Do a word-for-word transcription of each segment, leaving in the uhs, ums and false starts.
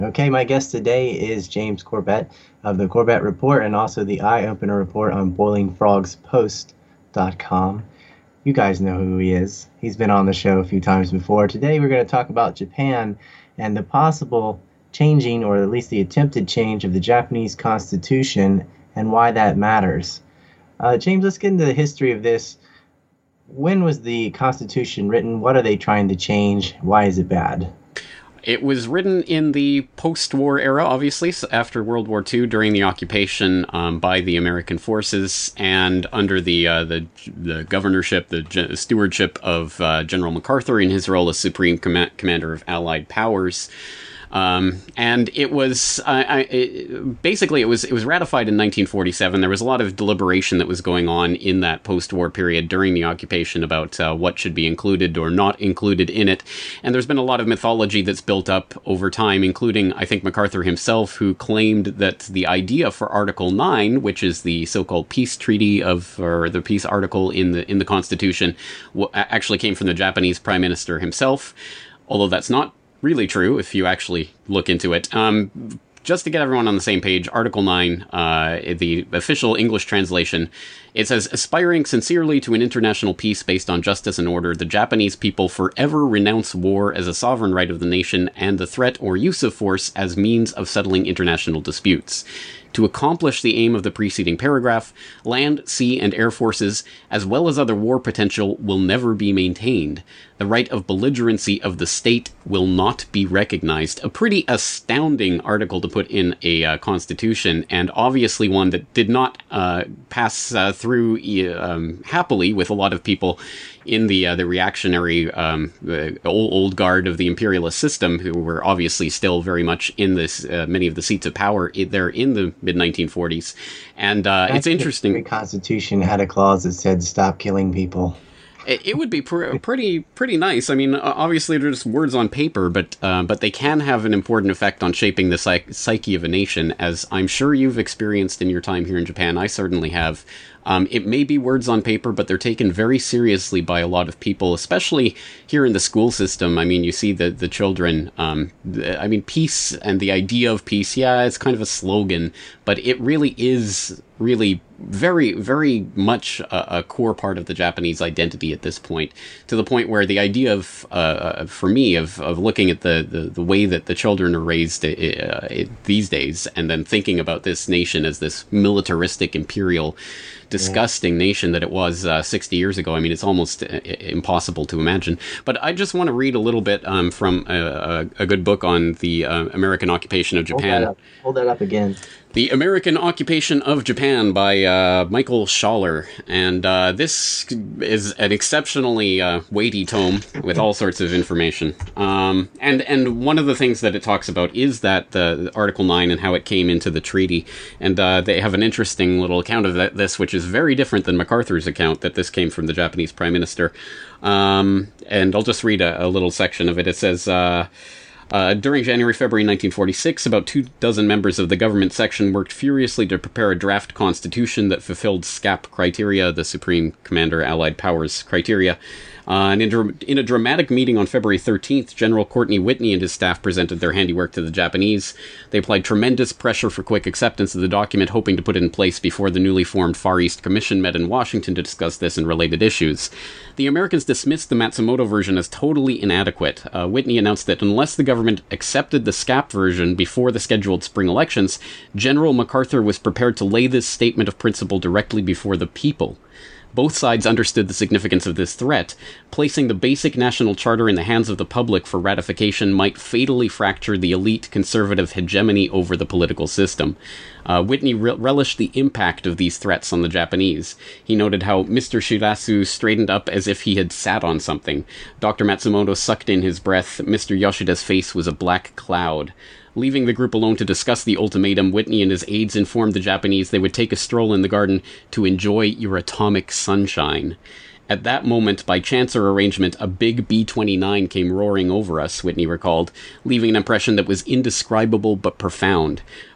Okay, my guest today is James Corbett of the Corbett Report and also the Eye Opener Report on boiling frogs post dot com. You guys know who he is. He's been on the show a few times before. Today we're going to talk about Japan and the possible changing, or at least the attempted change, of the Japanese constitution and why that matters. Uh, James, let's get into the history of this. When was the constitution written? What are they trying to change? Why is it bad? It was written in the post-war era, obviously, so after World War Two, during the occupation um, by the American forces, and under the uh, the, the governorship, the ge- stewardship of uh, General MacArthur in his role as Supreme Com- Commander of Allied Powers. Um, and it was uh, I, it, basically it was it was ratified in nineteen forty-seven. There was a lot of deliberation that was going on in that post-war period during the occupation about uh, what should be included or not included in it. And there's been a lot of mythology that's built up over time, including, I think, MacArthur himself, who claimed that the idea for Article nine, which is the so-called peace treaty of, or the peace article in the in the Constitution, w- actually came from the Japanese Prime Minister himself, although that's not really true if you actually look into it. Um, just to get everyone on the same page, Article nine, uh, the official English translation, it says, aspiring sincerely to an international peace based on justice and order, the Japanese people forever renounce war as a sovereign right of the nation and the threat or use of force as means of settling international disputes. To accomplish the aim of the preceding paragraph, land, sea, and air forces, as well as other war potential, will never be maintained. The right of belligerency of the state will not be recognized. A pretty astounding article to put in a uh, constitution, and obviously one that did not uh, pass uh, through um, happily with a lot of people in the uh, the reactionary um, uh, old, old guard of the imperialist system, who were obviously still very much in this uh, many of the seats of power there in the mid nineteen forties. And uh, it's interesting. The Constitution had a clause that said stop killing people. It would be pr- pretty pretty nice. I mean, obviously they're just words on paper, but uh, but they can have an important effect on shaping the psych- psyche of a nation, as I'm sure you've experienced in your time here in Japan. I certainly have. Um, it may be words on paper, but they're taken very seriously by a lot of people, especially here in the school system. I mean, you see the, the children, um, the, I mean, peace and the idea of peace, yeah, it's kind of a slogan, but it really is really very, very much a, a core part of the Japanese identity at this point, to the point where the idea of, uh, for me, of, of looking at the, the, the way that the children are raised uh, these days, and then thinking about this nation as this militaristic, imperial, disgusting nation that it was uh, sixty years ago. I mean, it's almost uh, impossible to imagine. But I just want to read a little bit um, from a, a, a good book on the uh, American occupation of Japan. Hold that up, Hold that up again. The American Occupation of Japan by uh, Michael Schaller. And uh, this is an exceptionally uh, weighty tome with all sorts of information. Um, and, and one of the things that it talks about is that uh, Article nine and how it came into the treaty. And uh, they have an interesting little account of that, this, which is very different than MacArthur's account, that this came from the Japanese Prime Minister. Um, and I'll just read a, a little section of it. It says... Uh, Uh, during January-February nineteen forty-six, about two dozen members of the government section worked furiously to prepare a draft constitution that fulfilled S C A P criteria, the Supreme Commander Allied Powers criteria. Uh, and in, dr- in a dramatic meeting on February thirteenth, General Courtney Whitney and his staff presented their handiwork to the Japanese. They applied tremendous pressure for quick acceptance of the document, hoping to put it in place before the newly formed Far East Commission met in Washington to discuss this and related issues. The Americans dismissed the Matsumoto version as totally inadequate. Uh, Whitney announced that unless the government accepted the S C A P version before the scheduled spring elections, General MacArthur was prepared to lay this statement of principle directly before the people. Both sides understood the significance of this threat. Placing the basic national charter in the hands of the public for ratification might fatally fracture the elite conservative hegemony over the political system. Uh, Whitney re- relished the impact of these threats on the Japanese. He noted how Mister Shirasu straightened up as if he had sat on something. Doctor Matsumoto sucked in his breath. Mister Yoshida's face was a black cloud. Leaving the group alone to discuss the ultimatum, Whitney and his aides informed the Japanese they would take a stroll in the garden to enjoy your atomic sunshine. At that moment, by chance or arrangement, a big B twenty-nine came roaring over us, Whitney recalled, leaving an impression that was indescribable but profound.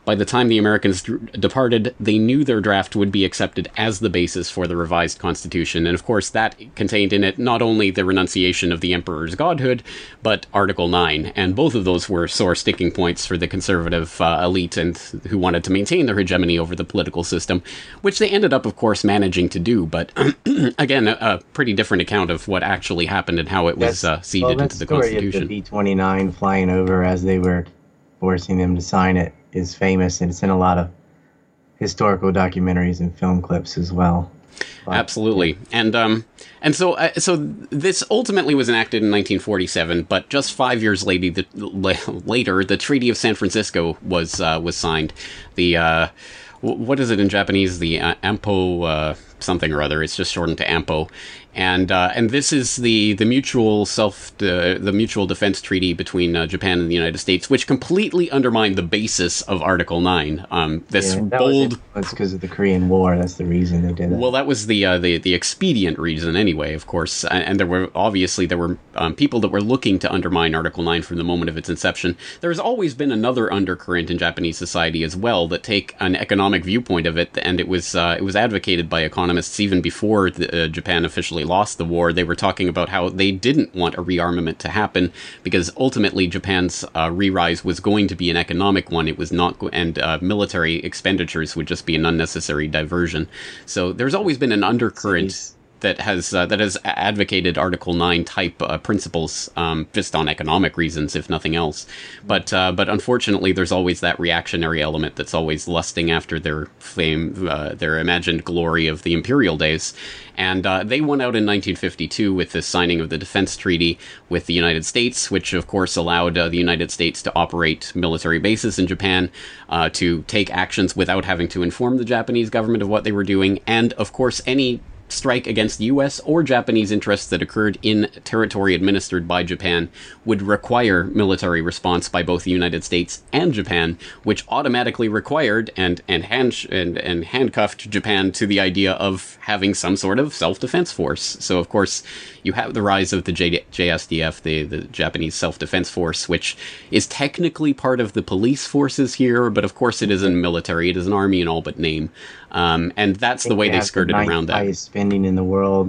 by the time the Americans d- departed, they knew their draft would be accepted as the basis for the revised constitution. And of course, that contained in it not only the renunciation of the emperor's godhood, but Article nine. And both of those were sore sticking points for the conservative uh, elite and who wanted to maintain their hegemony over the political system, which they ended up, of course, managing to do. But again, a, a pretty different account of what actually happened and how it was uh, seeded well, into the story Constitution. Of the B twenty-nine flying over as they were forcing them to sign it is famous, and it's in a lot of historical documentaries and film clips as well. But, Absolutely, and um, and so uh, so this ultimately was enacted in nineteen forty-seven, but just five years later, the, later, the Treaty of San Francisco was uh, was signed. The uh, what is it in Japanese? The uh, AMPO uh, something or other. It's just shortened to AMPO, and uh, and this is the the mutual self uh, the mutual defense treaty between uh, Japan and the United States, which completely undermined the basis of Article nine. Um, this yeah, that bold. That's because of the Korean War. That's the reason they did it. Well, that was the uh, the the expedient reason, anyway. Of course, and, and there were obviously there were um, people that were looking to undermine Article nine from the moment of its inception. There has always been another undercurrent in Japanese society as well that take an economic viewpoint of it, and it was uh, it was advocated by economists even before the, uh, Japan officially lost the war. They were talking about how they didn't want a rearmament to happen because ultimately Japan's uh, re-rise was going to be an economic one. It was not, go- and uh, military expenditures would just be an unnecessary diversion. So there's always been an undercurrent Jeez. that has uh, that has advocated Article nine type uh, principles, um, just on economic reasons, if nothing else. But uh, but unfortunately, there's always that reactionary element that's always lusting after their fame, uh, their imagined glory of the imperial days. And uh, they won out in nineteen fifty-two with the signing of the Defense Treaty with the United States, which of course allowed uh, the United States to operate military bases in Japan, uh, to take actions without having to inform the Japanese government of what they were doing, and of course any strike against U S or Japanese interests that occurred in territory administered by Japan would require military response by both the United States and Japan, which automatically required and and hand and, and handcuffed Japan to the idea of having some sort of self-defense force. So of course you have the rise of the J- JSDF, the, the Japanese Self-Defense Force, which is technically part of the police forces here, but of course it isn't military, it is an army in all but name. Um, and that's the way they, they skirted the around that. Highest spending in the world,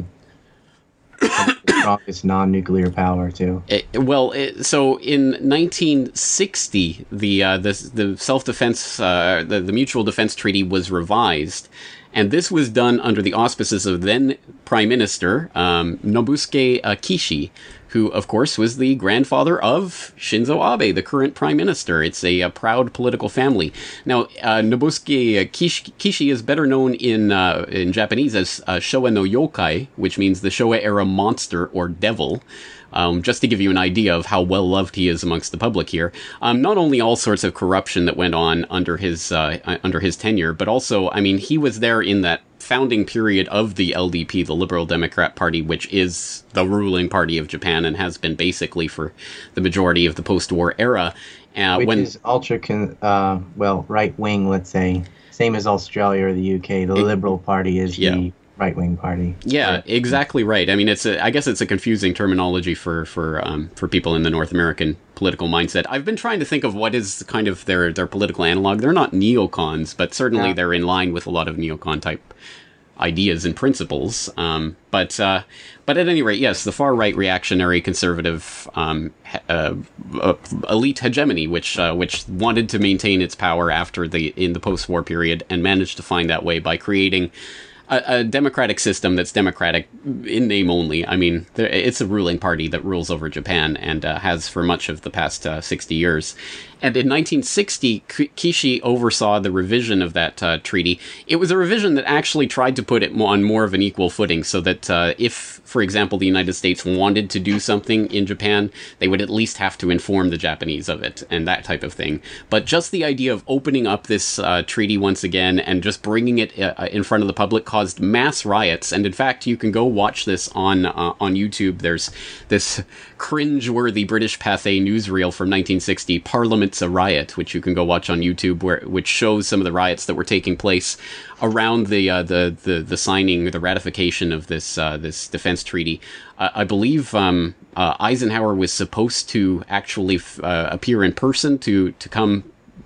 the strongest non-nuclear power too. It, well, it, so in nineteen sixty, the uh, the the self-defense, uh, the the Mutual Defense Treaty was revised, and this was done under the auspices of then Prime Minister um, Nobusuke uh, Kishi, who, of course, was the grandfather of Shinzo Abe, the current prime minister. It's a, a proud political family. Now, uh, Nobusuke Kishi, Kishi is better known in uh, in Japanese as uh, Showa no Yokai, which means the Showa-era monster or devil. Um, just to give you an idea of how well loved he is amongst the public here. Um, not only all sorts of corruption that went on under his uh, under his tenure, but also, I mean, he was there in that founding period of the L D P, the Liberal Democrat Party, which is the ruling party of Japan and has been basically for the majority of the post-war era. Uh, which when, is ultra, con- uh, well, right-wing, let's say. Same as Australia or the U K. The it, Liberal Party is yeah. the right-wing party. Yeah, right. exactly right. I mean, it's a, I guess it's a confusing terminology for for um, for people in the North American political mindset. I've been trying to think of what is kind of their their political analog. They're not neocons, but certainly yeah. they're in line with a lot of neocon type ideas and principles. Um, but uh, but at any rate, yes, the far right reactionary conservative um, uh, uh, elite hegemony, which uh, which wanted to maintain its power after the in the post-war period and managed to find that way by creating A, a democratic system that's democratic in name only. I mean, it's a ruling party that rules over Japan and uh, has for much of the past uh, sixty years. And in nineteen sixty, Kishi oversaw the revision of that uh, treaty. It was a revision that actually tried to put it on more of an equal footing so that uh, if, for example, the United States wanted to do something in Japan, they would at least have to inform the Japanese of it and that type of thing. But just the idea of opening up this uh, treaty once again and just bringing it uh, in front of the public caused mass riots. And in fact, you can go watch this on uh, on YouTube. There's this cringe-worthy British Pathé newsreel from nineteen sixty, Parliament's a Riot, which you can go watch on YouTube, where which shows some of the riots that were taking place around the uh, the, the the signing, the ratification of this uh, this defense treaty. Uh, I believe um, uh, Eisenhower was supposed to actually f- uh, appear in person to to come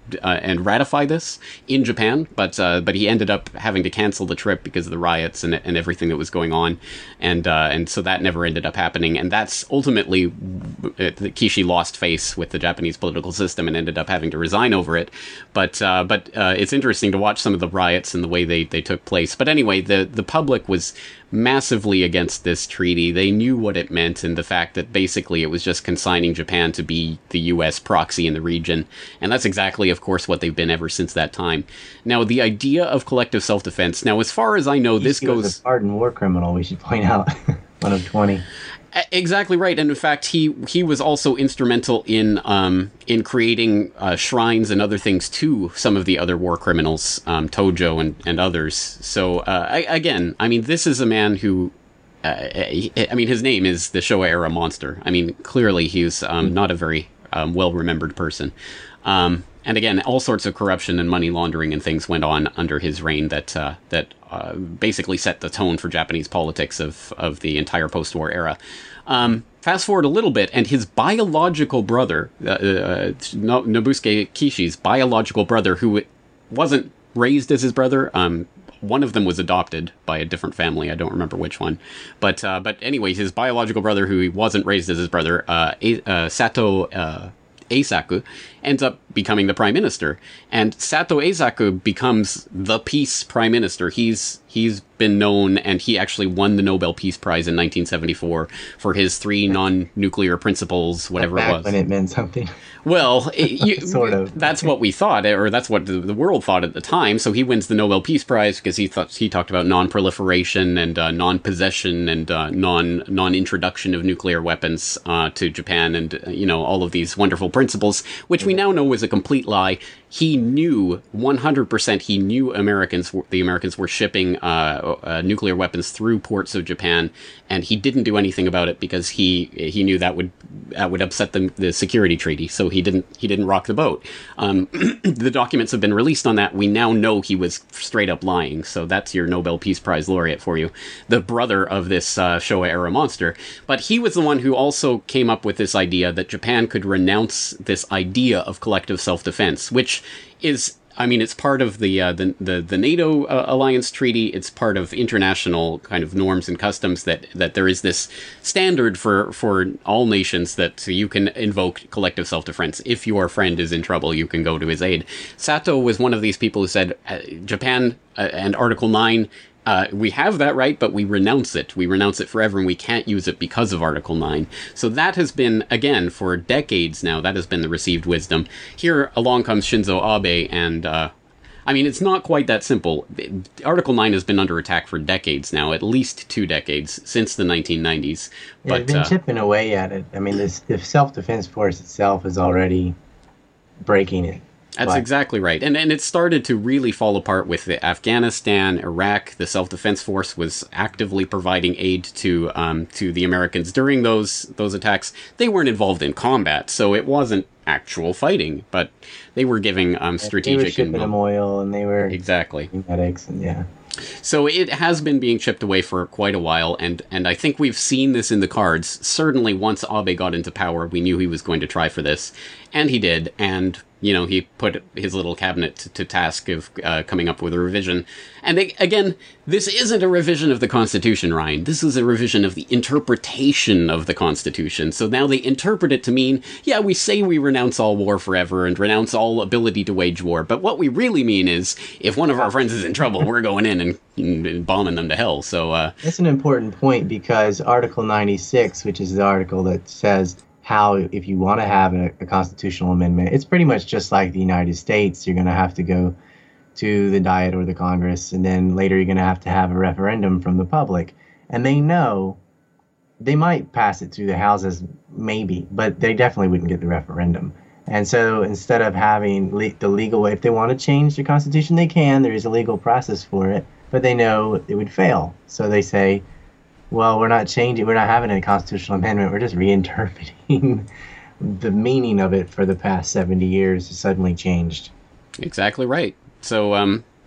uh, and ratify this in Japan, but uh, but he ended up having to cancel the trip because of the riots and and everything that was going on, and uh, and so that never ended up happening. And that's ultimately uh, Kishi lost face with the Japanese political system and ended up having to resign over it. But uh, but uh, it's interesting to watch some of the riots and the way they, they took place. But anyway, the the public was massively against this treaty. They knew what it meant, and the fact that basically it was just consigning Japan to be the U S proxy in the region. And that's exactly, of course, what they've been ever since that time. Now, the idea of collective self-defense, now, as far as I know, this goes... was a pardoned war criminal, we should point out. One of twenty. Exactly right, and in fact, he he was also instrumental in um, in creating uh, shrines and other things to some of the other war criminals, um, Tojo and, and others. So uh, I, again, I mean, this is a man who, uh, I mean, his name is the Showa era monster. I mean, clearly he's um, not a very um, well remembered person. Um, and again, all sorts of corruption and money laundering and things went on under his reign that uh, that uh, basically set the tone for Japanese politics of, of the entire post-war era. Um, fast forward a little bit, and his biological brother, uh, uh, Nobusuke Kishi's biological brother, who wasn't raised as his brother, um, one of them was adopted by a different family. I don't remember which one. But uh, but anyway, his biological brother, who he wasn't raised as his brother, uh, A- uh, Sato... Uh, Eisaku, ends up becoming the prime minister, and Sato Eisaku becomes the peace prime minister. He's he's been known, and he actually won the Nobel Peace Prize in nineteen seventy-four for his three non-nuclear principles, whatever Back it was. When it meant something. Well, it, you, sort of. That's what we thought, or that's what the, the world thought at the time. So he wins the Nobel Peace Prize because he thought he talked about non-proliferation and uh, non-possession and uh, non non-introduction of nuclear weapons uh, to Japan, and uh, you know, all of these wonderful principles, which we now know was a complete lie. He knew one hundred percent. He knew Americans, the Americans were shipping uh, uh, nuclear weapons through ports of Japan, and he didn't do anything about it because he he knew that would that would upset the, the security treaty. So he didn't he didn't rock the boat. Um, the documents have been released on that. We now know he was straight up lying. So that's your Nobel Peace Prize laureate for you, the brother of this uh, Showa era monster. But he was the one who also came up with this idea that Japan could renounce this idea of collective self-defense, which is, I mean, it's part of the uh, the, the the NATO uh, alliance treaty. It's part of international kind of norms and customs that that there is this standard for for all nations that you can invoke collective self-defense. If your friend is in trouble, you can go to his aid. Sato was one of these people who said uh, Japan uh, and Article nine. Uh, we have that right, but we renounce it. We renounce it forever, and we can't use it because of Article nine. So that has been, again, for decades now, that has been the received wisdom. Here along comes Shinzo Abe, and, uh, I mean, it's not quite that simple. Article nine has been under attack for decades now, at least two decades, since the nineteen nineties. Yeah, but, they've been uh, chipping away at it. I mean, this, the self-defense force itself is already breaking it. That's But- exactly right. And and it started to really fall apart with the Afghanistan, Iraq. The self-defense force was actively providing aid to um, to the Americans during those those attacks. They weren't involved in combat, so it wasn't actual fighting, but they were giving um, They were strategic shipping and them oil, and they were exactly. medics, and yeah. So it has been being chipped away for quite a while, and, and I think we've seen this in the cards. Certainly once Abe got into power, we knew he was going to try for this, and he did, and, you know, he put his little cabinet to, to task of uh, coming up with a revision. And a- again, this isn't a revision of the Constitution, Ryan. This is a revision of the interpretation of the Constitution. So now they interpret it to mean, yeah, we say we renounce all war forever and renounce all ability to wage war, but what we really mean is, if one of our friends is in trouble, we're going in and, and bombing them to hell. So, uh, That's an important point, because Article ninety-six, which is the article that says how, if you want to have a, a constitutional amendment, it's pretty much just like the United States. You're going to have to go to the Diet or the Congress, and then later you're going to have to have a referendum from the public. And they know they might pass it through the houses, maybe, but they definitely wouldn't get the referendum. And so instead of having le- the legal way, if they want to change the Constitution, they can. There is a legal process for it, but they know it would fail. So they say, well, we're not changing, we're not having a constitutional amendment, we're just reinterpreting the meaning of it for the past seventy years has suddenly changed. exactly right. So, um,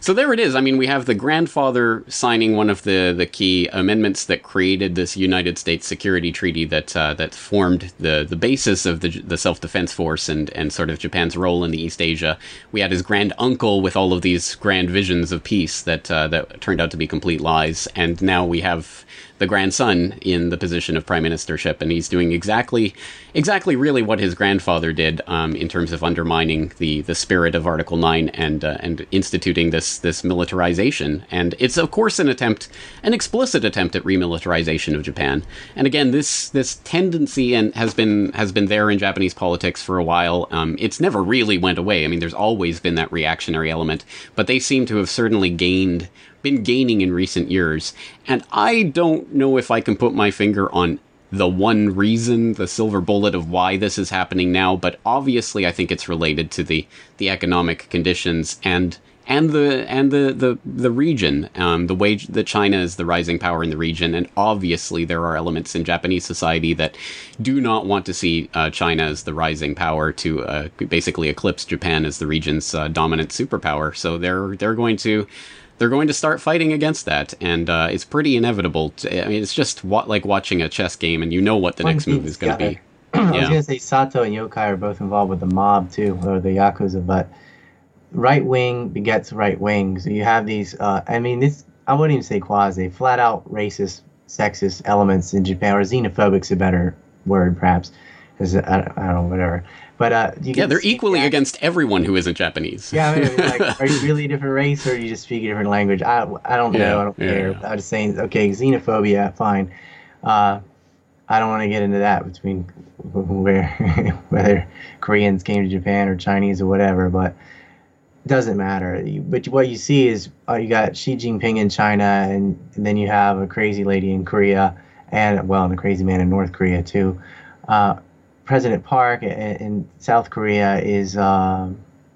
So there it is. I mean, we have the grandfather signing one of the, the key amendments that created this United States Security Treaty that uh, that formed the, the basis of the the self-defense force and, and sort of Japan's role in the East Asia. We had his grand uncle with all of these grand visions of peace that uh, that turned out to be complete lies, and now we have the grandson in the position of prime ministership, and he's doing exactly, exactly really what his grandfather did um, in terms of undermining the, the spirit of Article nine and uh, and instituting this this militarization. And it's of course an attempt, an explicit attempt at remilitarization of Japan. And again, this this tendency and has been has been there in Japanese politics for a while. Um, it's never really went away. I mean, there's always been that reactionary element, but they seem to have certainly gained. been gaining in recent years. And I don't know if I can put my finger on the one reason, the silver bullet of why this is happening now, but obviously I think it's related to the, the economic conditions and and the and the the, the region, um, the way that China is the rising power in the region, and obviously there are elements in Japanese society that do not want to see uh, China as the rising power to uh, basically eclipse Japan as the region's uh, dominant superpower. So they're they're going to They're going to start fighting against that, and uh, it's pretty inevitable. To, I mean, it's just wa- like watching a chess game, and you know what the One next move is going to be. I was Yeah. going to say Sato and Yokai are both involved with the mob, too, or the Yakuza, but right wing begets right wing. So you have these, uh, I mean, this, I wouldn't even say quasi, flat out racist, sexist elements in Japan, or xenophobic's a better word, perhaps, because I, I don't know, whatever. But uh, you Yeah, can they're see equally that- against everyone who isn't Japanese. Yeah, I mean, like, are you really a different race, or do you just speak a different language? I, I don't know. Yeah, I don't yeah, care. yeah. I'm just saying, okay, xenophobia, fine. Uh, I don't want to get into that between where whether Koreans came to Japan or Chinese or whatever, but it doesn't matter. But what you see is uh, you got Xi Jinping in China, and, and then you have a crazy lady in Korea, and well, and a crazy man in North Korea too. Uh, President Park in, in South Korea is uh,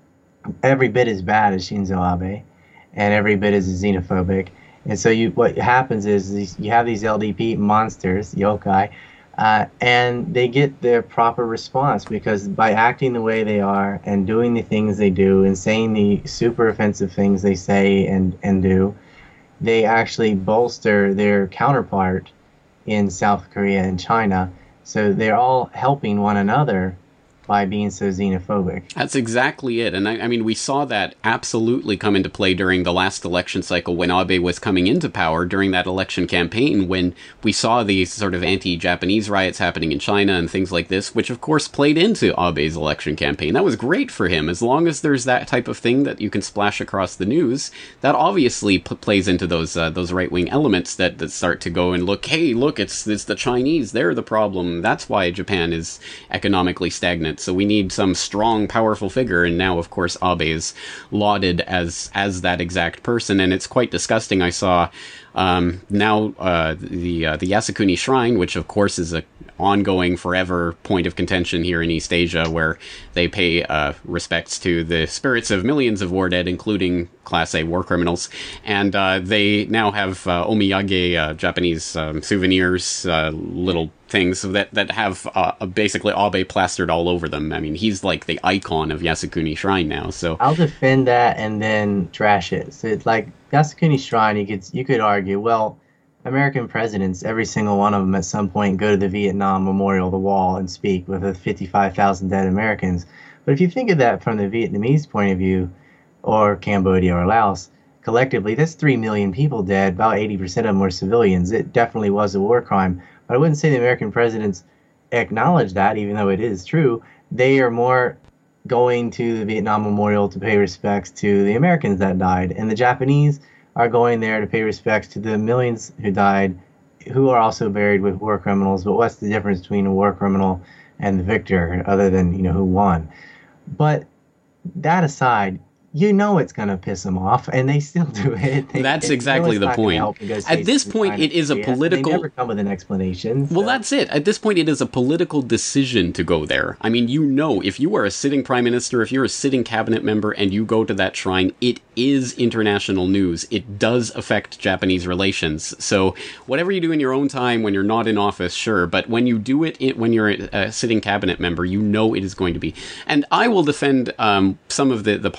every bit as bad as Shinzo Abe, and every bit as xenophobic. And so you, what happens is these, you have these L D P monsters, yokai, uh, and they get their proper response because by acting the way they are and doing the things they do and saying the super offensive things they say and, and do, they actually bolster their counterpart in South Korea and China. So they're all helping one another by being so xenophobic. That's exactly it. And I, I mean, we saw that absolutely come into play during the last election cycle when Abe was coming into power, during that election campaign, when we saw these sort of anti-Japanese riots happening in China and things like this, which of course played into Abe's election campaign. That was great for him. As long as there's that type of thing that you can splash across the news, that obviously p- plays into those uh, those right-wing elements that, that start to go and look, hey, look, it's, it's the Chinese, they're the problem. That's why Japan is economically stagnant. So we need some strong, powerful figure, and now, of course, Abe is lauded as as that exact person, and it's quite disgusting. I saw um, now uh, the uh, the Yasukuni Shrine, which of course is a ongoing, forever point of contention here in East Asia, where they pay uh, respects to the spirits of millions of war dead, including Class A war criminals, and uh, they now have uh, omiyage, uh, Japanese um, souvenirs, uh, little things that that have uh, basically Abe plastered all over them. I mean, he's like the icon of Yasukuni Shrine now. So I'll defend that and then trash it. So it's like Yasukuni Shrine, you could you could argue, well, American presidents, every single one of them at some point go to the Vietnam Memorial, the wall, and speak with the fifty-five thousand dead Americans. But if you think of that from the Vietnamese point of view, or Cambodia or Laos, collectively, that's three million people dead. About eighty percent of them were civilians. It definitely was a war crime. But I wouldn't say the American presidents acknowledge that, even though it is true. They are more going to the Vietnam Memorial to pay respects to the Americans that died. And the Japanese are going there to pay respects to the millions who died, who are also buried with war criminals. But what's the difference between a war criminal and the victor, other than, you know, who won? But that aside, you know it's going to piss them off, and they still do it. They, That's they exactly the point. At this point, it is a political... They never come with an explanation. So. Well, that's it. At this point, it is a political decision to go there. I mean, you know, if you are a sitting prime minister, if you're a sitting cabinet member, and you go to that shrine, it is international news. It does affect Japanese relations. So whatever you do in your own time when you're not in office, sure. But when you do it in, when you're a sitting cabinet member, you know it is going to be. And I will defend um, some of the, the politics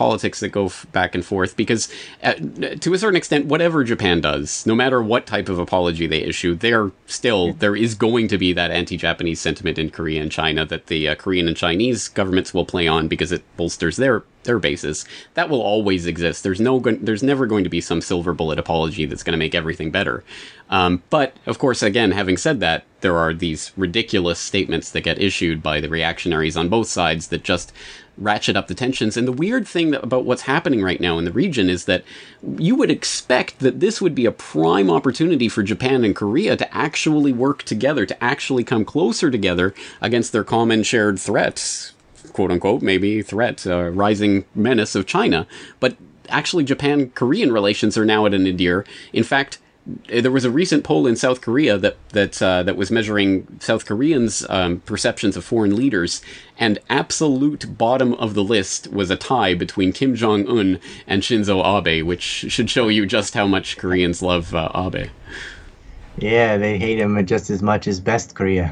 that go f- back and forth because, uh, to a certain extent, whatever Japan does, no matter what type of apology they issue, they're still there is going to be that anti-Japanese sentiment in Korea and China that the uh, Korean and Chinese governments will play on because it bolsters their their bases. That will always exist. There's no, go- there's never going to be some silver bullet apology that's going to make everything better. Um, but of course, again, having said that, there are these ridiculous statements that get issued by the reactionaries on both sides that just ratchet up the tensions. And the weird thing that, about what's happening right now in the region is that you would expect that this would be a prime opportunity for Japan and Korea to actually work together, to actually come closer together against their common shared threats, quote unquote, maybe threat, uh, rising menace of China. But actually, Japan-Korean relations are now at a nadir. In fact, there was a recent poll in South Korea that that uh, that was measuring South Koreans' um, perceptions of foreign leaders, and absolute bottom of the list was a tie between Kim Jong-un and Shinzo Abe, which should show you just how much Koreans love uh, Abe. Yeah, they hate him just as much as Best Korea.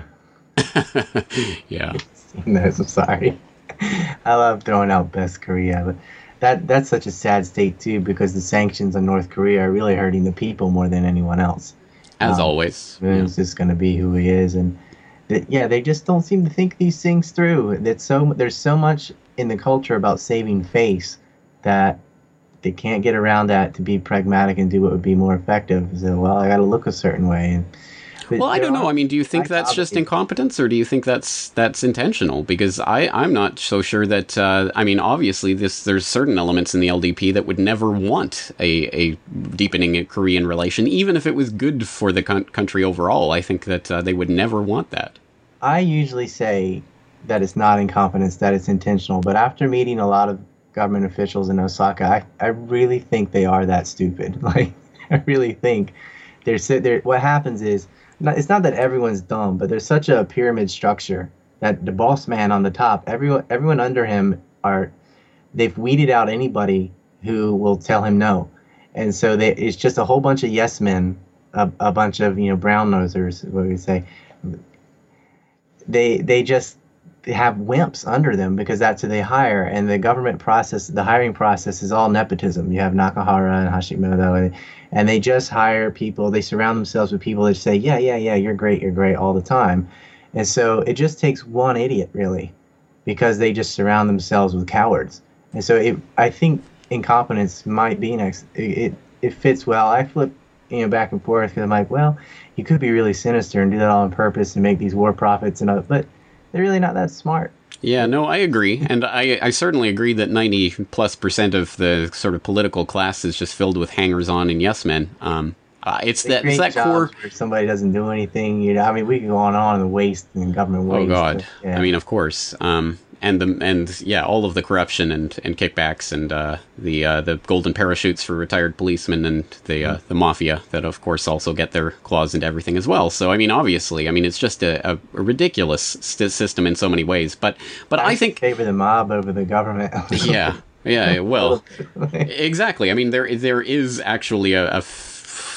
Yeah. No, I'm sorry. I love throwing out Best Korea, but that that's such a sad state too, because the sanctions on North Korea are really hurting the people more than anyone else. As um, always. It's Yeah. just going to be who he is, and th- yeah, they just don't seem to think these things through. That's so there's so much in the culture about saving face that they can't get around that to be pragmatic and do what would be more effective. So, well, I got to look a certain way. And, but Well, I don't know. I mean, do you think I that's just obviously- incompetence, or do you think that's that's intentional? Because I, I'm not so sure that. Uh, I mean, obviously, this there's certain elements in the L D P that would never want a, a deepening a Korean relation, even if it was good for the con- country overall. I think that uh, they would never want that. I usually say that it's not incompetence, that it's intentional. But after meeting a lot of government officials in Osaka, I, I really think they are that stupid. Like, I really think they're, they're what happens is, not, it's not that everyone's dumb, but there's such a pyramid structure that the boss man on the top, everyone everyone under him are, they've weeded out anybody who will tell him no. And so they, it's just a whole bunch of yes men, a, a bunch of, you know, brown nosers, what we say. They they just have wimps under them because that's who they hire. And the government process, the hiring process is all nepotism. You have Nakahara and Hashimoto, and, and they just hire people. They surround themselves with people that say, yeah, yeah, yeah, you're great, you're great all the time. And so it just takes one idiot, really, because they just surround themselves with cowards. And so it, I think incompetence might be next. It, it, it fits well. I flip, you know, back and forth because I'm like, well, you could be really sinister and do that all on purpose and make these war profits and other, but they're really not that smart. Yeah, no, I agree. And I, I certainly agree that ninety plus percent of the sort of political class is just filled with hangers-on and yes men. Um, uh, it's They that, it's create that core... jobs where somebody doesn't do anything. You know, I mean, we could go on and on the waste and government waste. Oh, God. But, yeah. I mean, of course. Um, and, the and yeah, all of the corruption and, and kickbacks and uh, the uh, the golden parachutes for retired policemen and the uh, the mafia that, of course, also get their claws into everything as well. So, I mean, obviously, I mean, it's just a, a, a ridiculous st- system in so many ways. But, but I, I think... favor the mob over the government. Yeah. Yeah, well, exactly. I mean, there there is actually a, a f-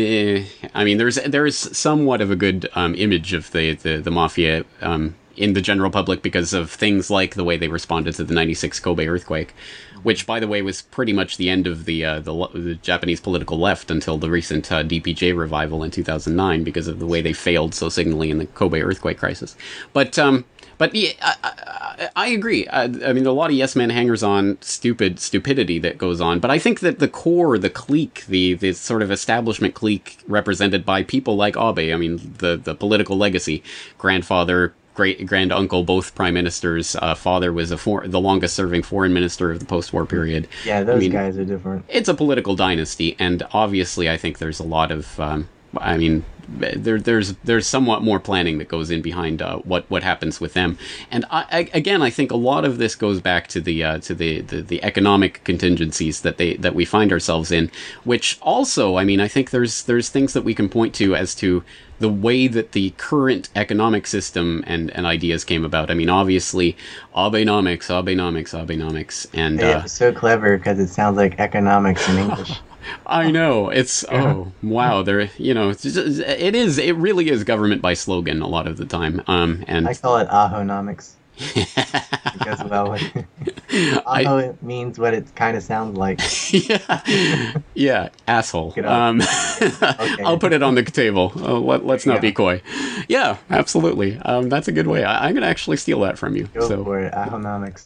I mean, there's there's somewhat of a good um, image of the the, the mafia um, in the general public because of things like the way they responded to the ninety-six Kobe earthquake, which, by the way, was pretty much the end of the uh, the, the Japanese political left until the recent uh, D P J revival in two thousand nine because of the way they failed so signally in the Kobe earthquake crisis. But um, But yeah, I, I, I agree. I, I mean, a lot of yes men hangers on stupid stupidity that goes on. But I think that the core, the clique, the the sort of establishment clique represented by people like Abe, I mean, the, the political legacy, grandfather, great grand uncle, both prime ministers. Uh, father was a for, the longest serving foreign minister of the post-war period. Yeah, those I mean, guys are different. It's a political dynasty, and obviously, I think there's a lot of. Um, I mean, there, there's there's somewhat more planning that goes in behind uh, what what happens with them, and I, I, again, I think a lot of this goes back to the uh, to the, the, the economic contingencies that they that we find ourselves in, which also, I mean, I think there's there's things that we can point to as to the way that the current economic system and, and ideas came about. I mean, obviously, Abenomics, Abenomics, Abenomics, and Yeah, uh, it's so clever because it sounds like economics in English. I know it's oh wow there you know it's just, it is it really is government by slogan a lot of the time um and I call it ahonomics. It goes well with I, Although it means what it kind of sounds like. yeah, yeah, asshole. Get up. Um, Okay. I'll put it on the table. Uh, let, let's There not you be coy. Yeah, absolutely. Um, that's a good way. I, I'm gonna actually steal that from you. Go so. for it. Ahonomics.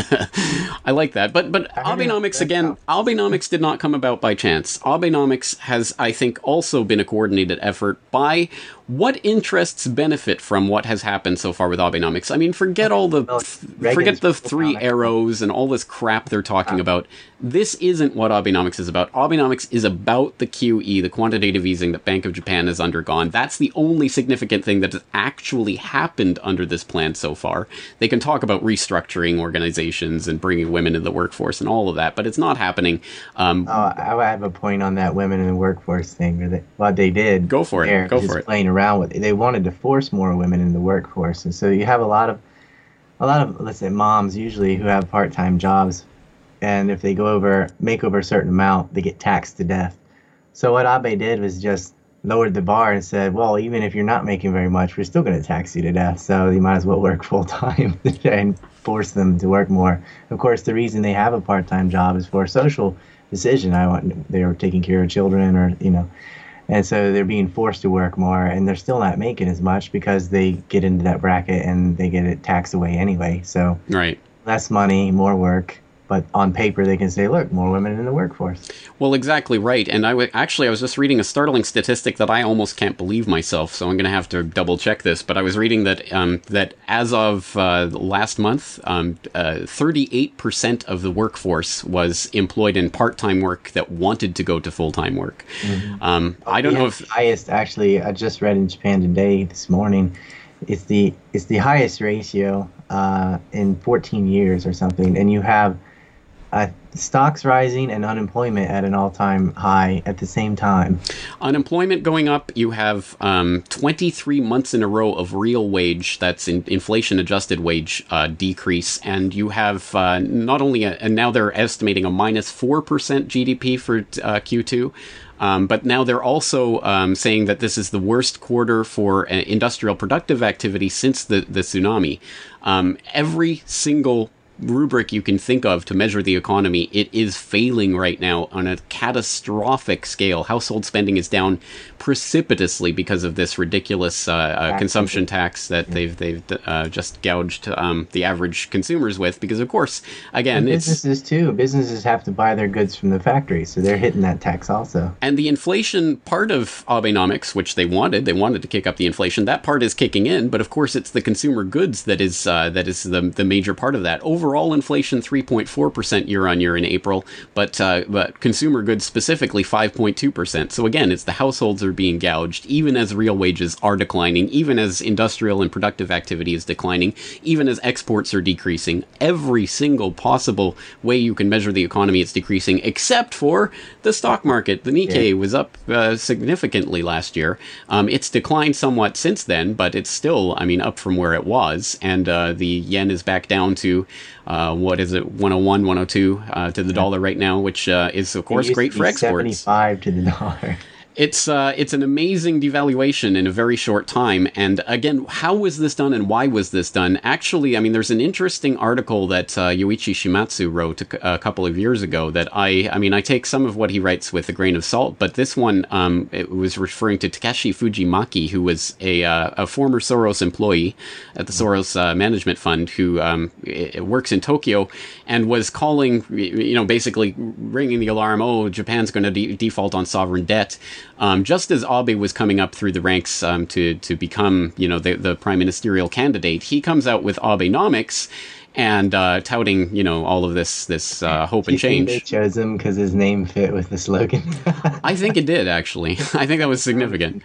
I like that. But but I heard it- Abenomics, that's again, how- Abenomics did not come about by chance. Abenomics has, I think, also been a coordinated effort by what interests benefit from what has happened so far with Abenomics. I mean, forget all the Well, forget Reagan's the three economic- arrows and all this crap they're talking about. This isn't what Abenomics is about. Abenomics is about the Q E, the quantitative easing that Bank of Japan has undergone. That's the only significant thing that has actually happened under this plan so far. They can talk about restructuring organizations and bringing women into the workforce and all of that, but it's not happening. Um, Oh, I have a point on that women in the workforce thing. Where they, what they did. Go for it. there, Go just for it. Playing around with it. They wanted to force more women in the workforce, and so you have a lot of, a lot of let's say moms usually who have part-time jobs, and if they go over make over a certain amount, they get taxed to death. So what Abe did was just lowered the bar and said, well, even if you're not making very much, we're still going to tax you to death. So you might as well work full time and force them to work more. Of course, the reason they have a part-time job is for a social decision. I want they're taking care of children, or you know, and so they're being forced to work more, and they're still not making as much because they get into that bracket and they get it taxed away anyway. So right. less money, more work. But on paper, they can say, look, more women in the workforce. Well, exactly right. And I w- actually, I was just reading a startling statistic that I almost can't believe myself, so I'm going to have to double check this. But I was reading that um, that as of uh, last month, um, uh, thirty-eight percent of the workforce was employed in part-time work that wanted to go to full-time work. Mm-hmm. Um, I don't the know if... highest, actually, I just read in Japan Today this morning, it's the, it's the highest ratio uh, in fourteen years or something, and you have... Uh, stocks rising and unemployment at an all-time high at the same time. Unemployment going up. You have um, twenty-three months in a row of real wage, that's in inflation-adjusted wage uh, decrease, and you have uh, not only a, and now they're estimating a minus four percent G D P for uh, Q two. Um, but now they're also um, saying that this is the worst quarter for uh, industrial productive activity since the, the tsunami. Um, every single rubric you can think of to measure the economy, it is failing right now on a catastrophic scale. Household spending is down precipitously because of this ridiculous uh, uh, consumption tax that they've they've uh, just gouged um, the average consumers with. Because of course, again, and it's businesses too. Businesses have to buy their goods from the factory, so they're hitting that tax also. And the inflation part of Abenomics, which they wanted, they wanted to kick up the inflation. That part is kicking in, but of course, it's the consumer goods that is uh, that is the the major part of that. Overall inflation three point four percent year on year in April, but uh, but consumer goods specifically five point two percent. So again, it's the households are being gouged, even as real wages are declining, even as industrial and productive activity is declining, even as exports are decreasing. Every single possible way you can measure the economy, it's decreasing, except for the stock market. The Nikkei yeah. was up uh, significantly last year. Um, it's declined somewhat since then, but it's still, I mean, up from where it was. And uh, the yen is back down to, uh, what is it, one oh one, one oh two uh, to the yeah. dollar right now, which uh, is, of course, great for exports. seventy-five to the dollar. It's uh, it's an amazing devaluation in a very short time. And again, how was this done and why was this done? Actually, I mean, there's an interesting article that uh, Yoichi Shimatsu wrote a, a couple of years ago that I, I mean, I take some of what he writes with a grain of salt, but this one, um, it was referring to Takeshi Fujimaki, who was a, uh, a former Soros employee at the Soros uh, Management Fund, who um, works in Tokyo and was calling, you know, basically ringing the alarm, oh, Japan's going to de- default on sovereign debt. Um, just as Abe was coming up through the ranks um, to to become, you know, the, the prime ministerial candidate, he comes out with Abenomics and uh, touting, you know, all of this this uh, hope Do and you think change. they chose him because his name fit with the slogan? I think it did, actually. I think that was significant.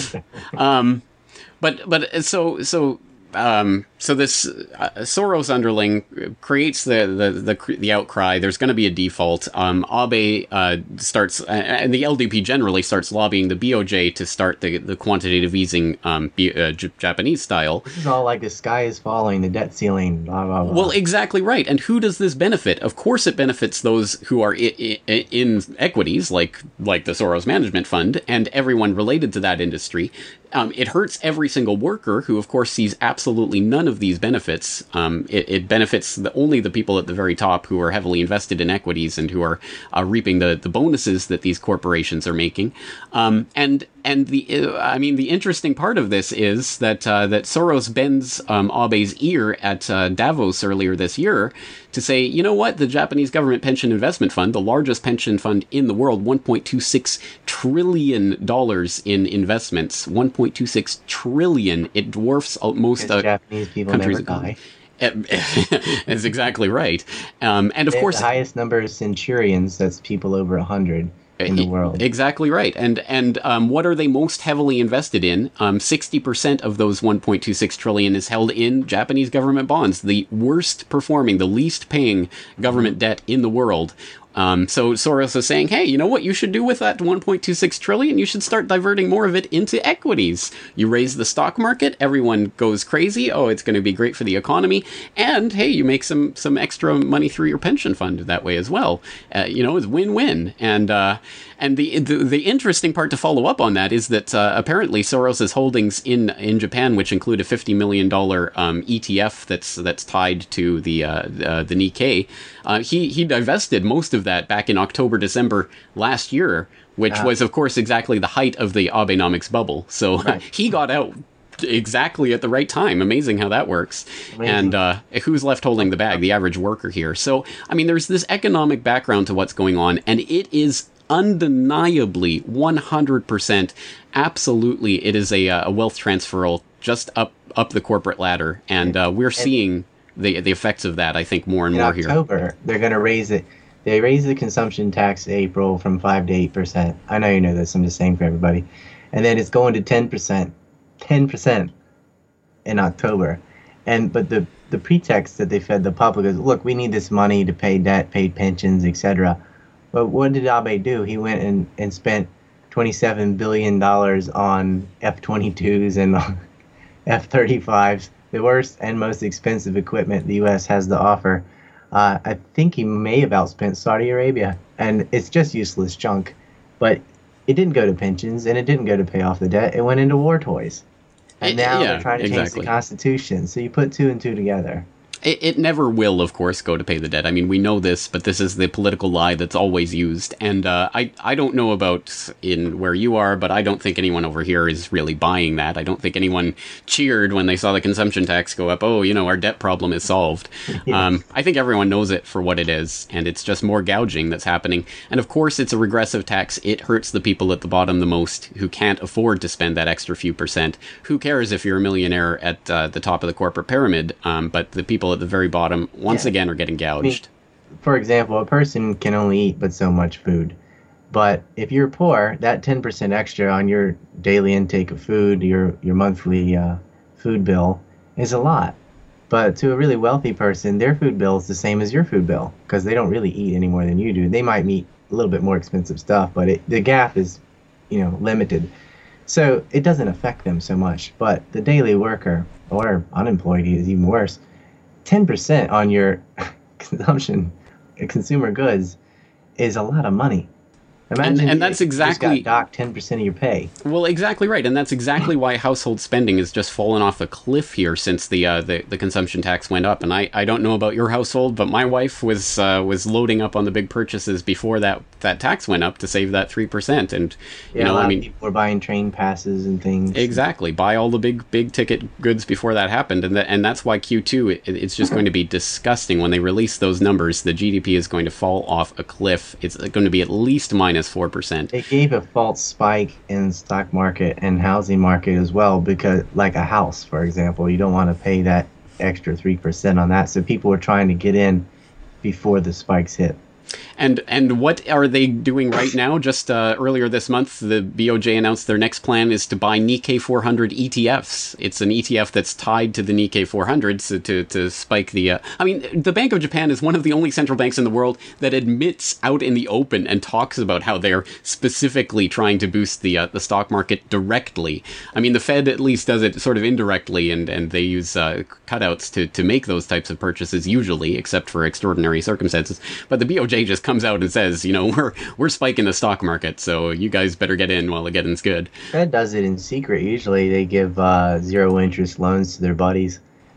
um, but but so so. Um, so this uh, Soros underling creates the, the, the, the outcry. There's going to be a default. Um, Abe uh, starts, uh, and the L D P generally starts lobbying the B O J to start the, the quantitative easing um, B, uh, J- Japanese style. This is all like the sky is falling, the debt ceiling, blah, blah, blah. Well, exactly right. And who does this benefit? Of course it benefits those who are I- I- in equities, like like the Soros Management Fund, and everyone related to that industry. Um, it hurts every single worker who, of course, sees absolutely none of these benefits. Um, it, it benefits the, only the people at the very top who are heavily invested in equities and who are uh, reaping the, the bonuses that these corporations are making. Um, and and the I mean the interesting part of this is that uh, that Soros bends um, Abe's ear at uh, Davos earlier this year to say, you know what, the Japanese government pension investment fund, the largest pension fund in the world, one point two six trillion dollars in investments, one point two six trillion. It dwarfs most uh, Japanese people countries. Never die. That's exactly right. Um, and of they course, have the highest number of centurions, that's people over a hundred in the world. Exactly right. And and um, what are they most heavily invested in? Um, sixty percent of those one point two six trillion is held in Japanese government bonds, the worst performing, the least paying government debt in the world. Um, so Soros is saying, hey, you know what you should do with that one point two six trillion? You should start diverting more of it into equities. You raise the stock market, everyone goes crazy. Oh, it's going to be great for the economy. And hey, you make some some extra money through your pension fund that way as well. Uh, you know, it's win-win. And uh, and the, the the interesting part to follow up on that is that uh, apparently Soros's holdings in in Japan, which include a fifty million dollars um, E T F that's that's tied to the uh, uh, the Nikkei, uh, he he divested most of that back in October, December last year, which uh, was, of course, exactly the height of the Abenomics bubble. So right. He got out exactly at the right time. Amazing how that works. Amazing. And uh, who's left holding the bag? The average worker here. So, I mean, there's this economic background to what's going on, and it is undeniably one hundred percent, absolutely, it is a, a wealth transferal just up up the corporate ladder, and uh, we're seeing the the effects of that, I think, more and in more October, here. October, they're going to raise it. They raised the consumption tax in April from five to eight percent. I know you know this. I'm just saying for everybody. And then it's going to ten percent. ten percent in October. And but the, the pretext that they fed the public is, look, we need this money to pay debt, pay pensions, et cetera. But what did Abe do? He went and, and spent twenty-seven billion dollars on F twenty-twos and F thirty-fives, the worst and most expensive equipment the U S has to offer. Uh, I think he may have outspent Saudi Arabia, and it's just useless junk. But it didn't go to pensions, and it didn't go to pay off the debt. It went into war toys. And now yeah, they're trying to exactly. change the Constitution. So you put two and two together. It, it never will, of course, go to pay the debt. I mean, we know this, but this is the political lie that's always used. And uh, I, I don't know about in where you are, but I don't think anyone over here is really buying that. I don't think anyone cheered when they saw the consumption tax go up. Oh, you know, our debt problem is solved. Yes. Um, I think everyone knows it for what it is, and it's just more gouging that's happening. And of course, it's a regressive tax. It hurts the people at the bottom the most who can't afford to spend that extra few percent. Who cares if you're a millionaire at uh, the top of the corporate pyramid? Um, but the people at the very bottom, once yeah. again, are getting gouged. I mean, for example, a person can only eat but so much food. But if you're poor, that ten percent extra on your daily intake of food, your your monthly uh, food bill, is a lot. But to a really wealthy person, their food bill is the same as your food bill, because they don't really eat any more than you do. They might eat a little bit more expensive stuff, but it, the gap is, you know, limited. So it doesn't affect them so much. But the daily worker or unemployed is even worse. ten percent on your consumption, consumer goods, is a lot of money. Imagine and, and that's exactly you just got docked ten percent of your pay. Well, exactly right, and that's exactly why household spending has just fallen off a cliff here since the uh, the, the consumption tax went up. And I, I don't know about your household, but my wife was uh, was loading up on the big purchases before that, that tax went up to save that three percent. And you yeah, know, a lot I mean, of people were buying train passes and things. Exactly, buy all the big big ticket goods before that happened, and that and that's why Q two it, it's just going to be disgusting when they release those numbers. The G D P is going to fall off a cliff. It's going to be at least minus four percent. It gave a false spike in stock market and housing market as well, because like a house, for example, you don't want to pay that extra three percent on that. So people were trying to get in before the spikes hit. And and what are they doing right now? Just uh, earlier this month, the B O J announced their next plan is to buy Nikkei four hundred E T Fs. It's an E T F that's tied to the Nikkei four hundred so to, to spike the... Uh, I mean, the Bank of Japan is one of the only central banks in the world that admits out in the open and talks about how they're specifically trying to boost the uh, the stock market directly. I mean, the Fed at least does it sort of indirectly, and, and they use uh, cutouts to, to make those types of purchases usually, except for extraordinary circumstances. But the B O J just comes out and says, you know, we're we're spiking the stock market, so you guys better get in while the getting's good. Fed does it in secret. Usually they give uh, zero interest loans to their buddies,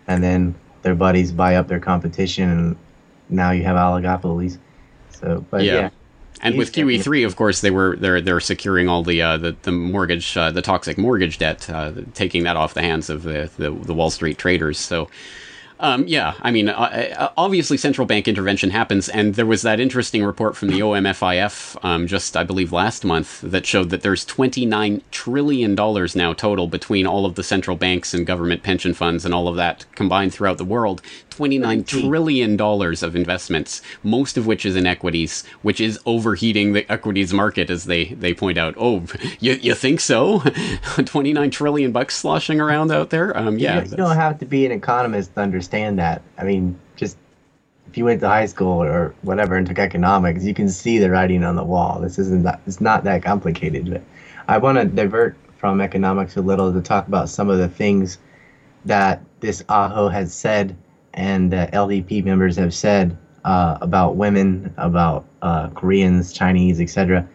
and then their buddies buy up their competition, and now you have oligopolies. So, but yeah. Yeah. And with Q E three, of course, they were they're they're securing all the uh, the the mortgage, uh, the toxic mortgage debt, uh, taking that off the hands of the the, the Wall Street traders. So. Um, yeah, I mean, uh, obviously central bank intervention happens, and there was that interesting report from the O M F I F um, just, I believe, last month that showed that there's twenty-nine trillion dollars now total between all of the central banks and government pension funds and all of that combined throughout the world. twenty-nine trillion dollars of investments, most of which is in equities, which is overheating the equities market, as they, they point out. Oh, you you think so? twenty-nine trillion bucks sloshing around out there? Um, yeah. You, you don't have to be an economist to understand that. I mean, just if you went to high school or whatever and took economics, you can see the writing on the wall. This isn't that, it's not that complicated. But I want to divert from economics a little to talk about some of the things that this A H O has said and that L D P members have said uh, about women, about uh, Koreans, Chinese, et cetera,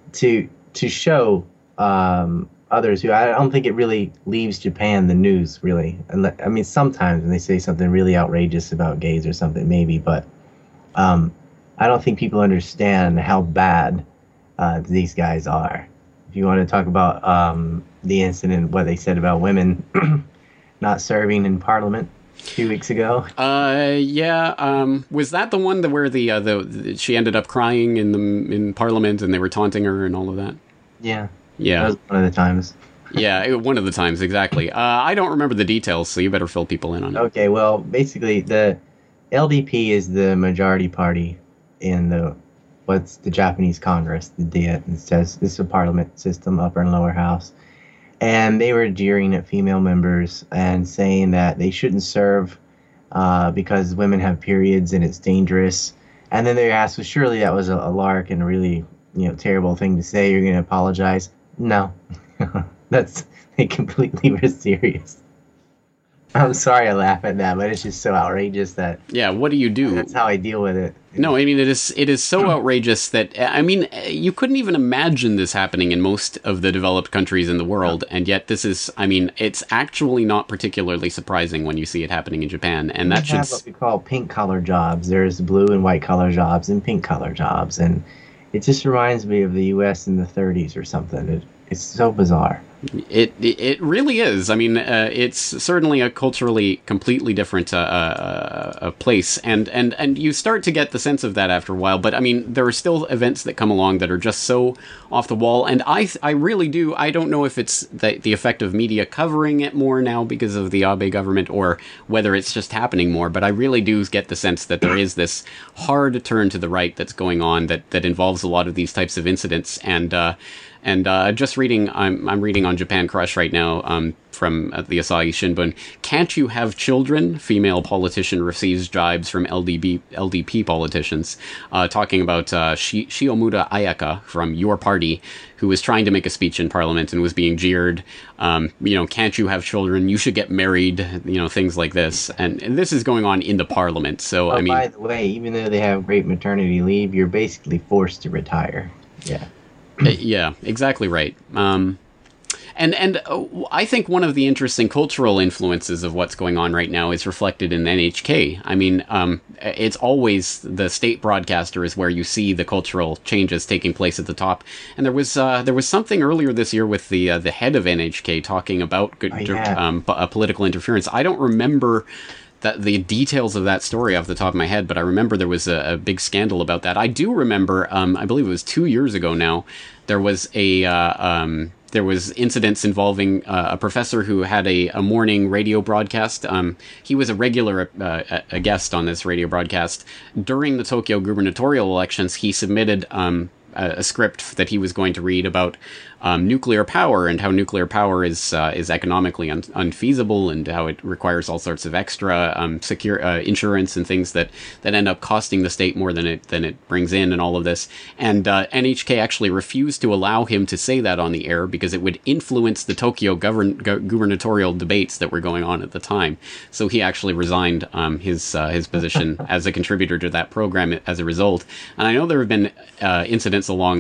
to to show um, others who I don't think it really leaves Japan the news really. I mean, sometimes when they say something really outrageous about gays or something, maybe, but um, I don't think people understand how bad uh, these guys are. If you want to talk about um, the incident, what they said about women not serving in Parliament a few weeks ago. Uh, yeah. Um, was that the one that where the, uh, the the she ended up crying in the in Parliament and they were taunting her and all of that? Yeah. Yeah. That was one of the times. yeah, it, one of the times, exactly. Uh, I don't remember the details, so you better fill people in on it. Okay, well, basically, the L D P is the majority party in the what's the Japanese Congress, the Diet. It says this is a parliament system, upper and lower house. And they were jeering at female members and saying that they shouldn't serve uh, because women have periods and it's dangerous. And then they asked, well, surely that was a, a lark and a really, you know, terrible thing to say. You're going to apologize? No. That's, they completely were serious. I'm sorry I laugh at that, but it's just so outrageous that... Yeah, what do you do? That's how I deal with it. No, I mean, it is it is so outrageous that, I mean, you couldn't even imagine this happening in most of the developed countries in the world, and yet this is, I mean, it's actually not particularly surprising when you see it happening in Japan, and that we should... have what we call pink-collar jobs. There's blue and white-collar jobs and pink-collar jobs, and it just reminds me of the U S in the thirties or something. It, it's so bizarre. It it really is. I mean, uh, it's certainly a culturally completely different uh, uh, uh, place, and, and and you start to get the sense of that after a while. But I mean, there are still events that come along that are just so off the wall, and I I really do. I don't know if it's the the effect of media covering it more now because of the Abe government, or whether it's just happening more. But I really do get the sense that there is this hard turn to the right that's going on that that involves a lot of these types of incidents, and. Uh, And uh, just reading, I'm I'm reading on Japan Crush right now um, from uh, the Asahi Shimbun. Can't you have children? Female politician receives jibes from L D B, L D P politicians. Uh, talking about uh, Shi- Shiomura Ayaka from your party, who was trying to make a speech in Parliament and was being jeered. Um, you know, can't you have children? You should get married. You know, things like this. And, and this is going on in the Parliament. So, oh, I mean... by the way, even though they have great maternity leave, you're basically forced to retire. Yeah. Yeah, exactly right. Um, and and uh, I think one of the interesting cultural influences of what's going on right now is reflected in N H K. I mean, um, it's always the state broadcaster is where you see the cultural changes taking place at the top. And there was uh, there was something earlier this year with the uh, the head of N H K talking about good, oh, yeah. um, uh, political interference. I don't remember that the details of that story off the top of my head, but I remember there was a, a big scandal about that. I do remember, um, I believe it was two years ago now, there was a uh, um, there was incidents involving uh, a professor who had a, a morning radio broadcast. Um, he was a regular uh, a guest on this radio broadcast during the Tokyo gubernatorial elections. He submitted um, a, a script that he was going to read about Um, nuclear power and how nuclear power is uh, is economically un- unfeasible and how it requires all sorts of extra um, secure uh, insurance and things that, that end up costing the state more than it than it brings in and all of this. And uh, N H K actually refused to allow him to say that on the air because it would influence the Tokyo govern- gu- gubernatorial debates that were going on at the time. So he actually resigned um, his uh, his position as a contributor to that program as a result. And I know there have been uh, incidents along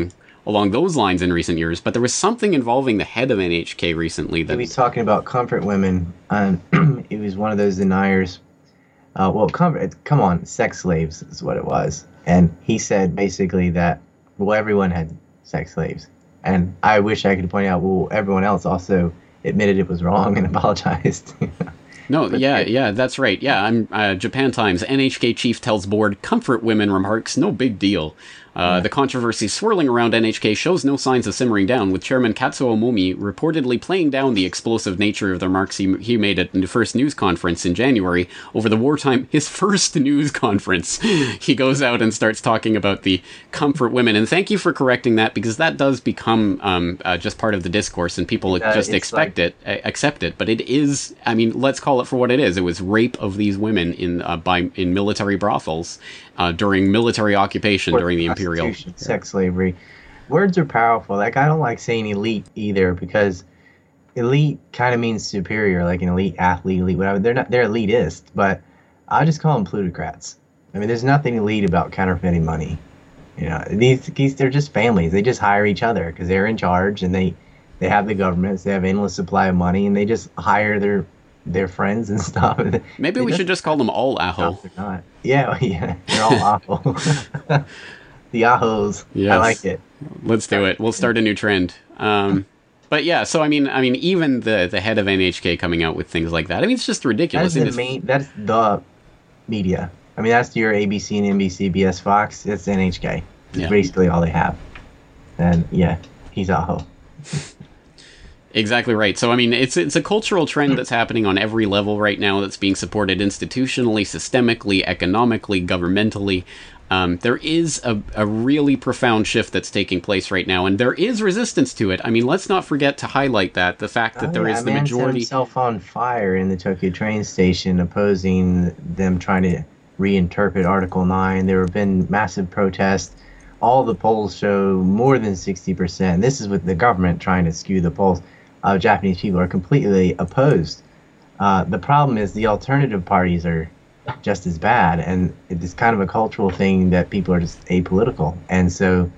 along those lines in recent years, but there was something involving the head of N H K recently that he was talking about comfort women, and he was one of those deniers. Uh, well, comfort, come on, sex slaves is what it was, and he said basically that well, everyone had sex slaves, and I wish I could point out well, everyone else also admitted it was wrong and apologized. No, yeah, yeah, that's right. Yeah, I'm uh, Japan Times. N H K chief tells board comfort women remarks no big deal. Uh, yeah. The controversy swirling around N H K shows no signs of simmering down, with Chairman Katsuo Momi reportedly playing down the explosive nature of the remarks he, he made at the first news conference in January over the wartime, his first news conference. He goes out and starts talking about the comfort women. And thank you for correcting that, because that does become um, uh, just part of the discourse, and people uh, just expect like... it, uh, accept it. But it is, I mean, let's call it for what it is. It was rape of these women in uh, by in military brothels uh, during military occupation during the imperial. Sex slavery. Words are powerful. Like, I don't like saying elite either, because elite kind of means superior, like an elite athlete, elite whatever. They're not. They're elitist, but I just call them plutocrats. I mean, there's nothing elite about counterfeiting money. You know, these these they're just families. They just hire each other because they're in charge, and they they have the governments. They have endless supply of money, and they just hire their their friends and stuff. Maybe we should just call them all aho. They're not. Yeah, yeah, they're all aho. The ahos. Yes. I like it. Let's do it. We'll start a new trend. Um, but yeah, so I mean, I mean, even the the head of N H K coming out with things like that. I mean, it's just ridiculous. That's the main. That's the media. I mean, that's your A B C and N B C, C B S, Fox. It's N H K. It's yeah. basically all they have. And yeah, he's aho. Exactly right. So, I mean, it's it's a cultural trend that's happening on every level right now, that's being supported institutionally, systemically, economically, governmentally. Um, there is a, a really profound shift that's taking place right now, and there is resistance to it. I mean, let's not forget to highlight that, the fact that oh, there yeah, is the man majority... set himself on fire in the Tokyo train station, opposing them trying to reinterpret Article nine. There have been massive protests. All the polls show more than sixty percent. This is with the government trying to skew the polls. Uh, Japanese people are completely opposed. Uh, the problem is the alternative parties are just as bad, and it's kind of a cultural thing that people are just apolitical. And so,